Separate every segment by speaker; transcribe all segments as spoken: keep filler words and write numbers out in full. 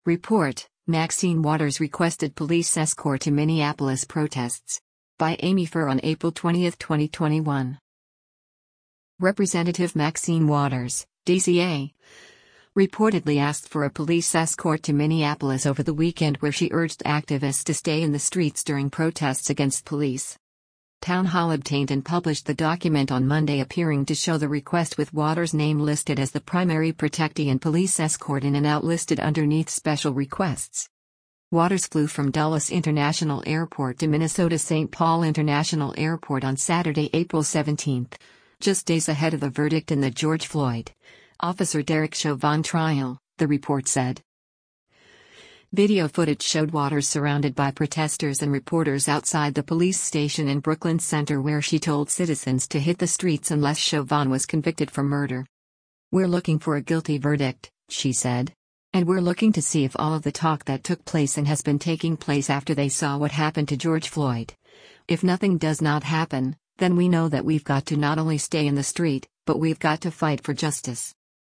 Speaker 1: Report: Maxine Waters requested police escort to Minneapolis protests. By Amy Furr on April twentieth, twenty twenty-one. Representative Maxine Waters, D C A, reportedly asked for a police escort to Minneapolis over the weekend, where she urged activists to stay in the streets during protests against police. Town Hall obtained and published the document on Monday, appearing to show the request with Waters' name listed as the primary protectee and police escort in and out listed underneath special requests. Waters flew from Dulles International Airport to Minnesota Saint Paul International Airport on Saturday, April seventeenth, just days ahead of the verdict in the George Floyd, Officer Derek Chauvin trial, the report said. Video footage showed Waters surrounded by protesters and reporters outside the police station in Brooklyn Center, where she told citizens to hit the streets unless Chauvin was convicted for murder. "We're looking for a guilty verdict," she said. "And we're looking to see if all of the talk that took place and has been taking place after they saw what happened to George Floyd. If nothing does not happen, then we know that we've got to not only stay in the street, but we've got to fight for justice."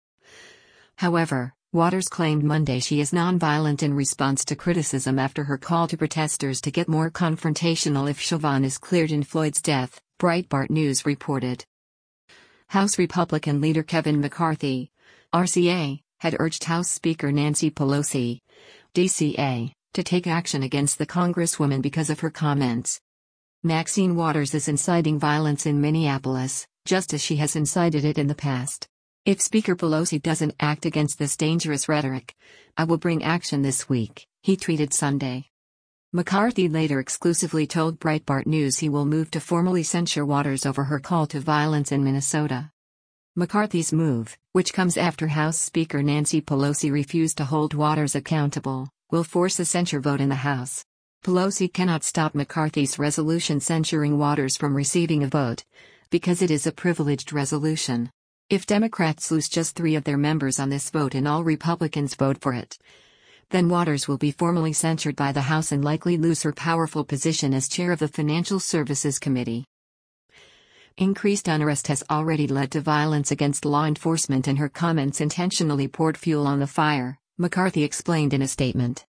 Speaker 1: However, Waters claimed Monday she is nonviolent in response to criticism after her call to protesters to get more confrontational if Chauvin is cleared in Floyd's death, Breitbart News reported. House Republican leader Kevin McCarthy, R C A, had urged House Speaker Nancy Pelosi, D C A, to take action against the Congresswoman because of her comments. Maxine Waters is inciting violence in Minneapolis, just as she has incited it in the past. "If Speaker Pelosi doesn't act against this dangerous rhetoric, I will bring action this week," he tweeted Sunday. McCarthy later exclusively told Breitbart News he will move to formally censure Waters over her call to violence in Minnesota. McCarthy's move, which comes after House Speaker Nancy Pelosi refused to hold Waters accountable, will force a censure vote in the House. Pelosi cannot stop McCarthy's resolution censuring Waters from receiving a vote, because it is a privileged resolution. If Democrats lose just three of their members on this vote and all Republicans vote for it, then Waters will be formally censured by the House and likely lose her powerful position as chair of the Financial Services Committee. Increased unrest has already led to violence against law enforcement, and her comments intentionally poured fuel on the fire, McCarthy explained in a statement.